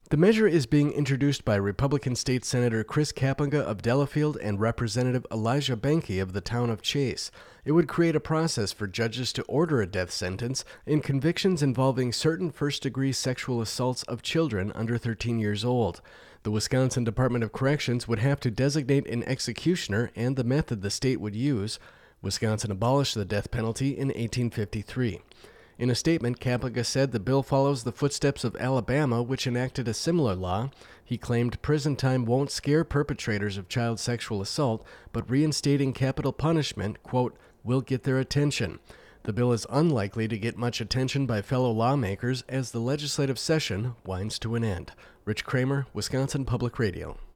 The measure is being introduced by Republican State Senator Chris Kapenga of Delafield and Representative Elijah Behnke of the town of Chase. It would create a process for judges to order a death sentence in convictions involving certain first-degree sexual assaults of children under 13 years old. The Wisconsin Department of Corrections would have to designate an executioner and the method the state would use. Wisconsin abolished the death penalty in 1853. In a statement, Kapenga said the bill follows the footsteps of Alabama, which enacted a similar law. He claimed prison time won't scare perpetrators of child sexual assault, but reinstating capital punishment, quote, will get their attention. The bill is unlikely to get much attention by fellow lawmakers as the legislative session winds to an end. Rich Kramer, Wisconsin Public Radio.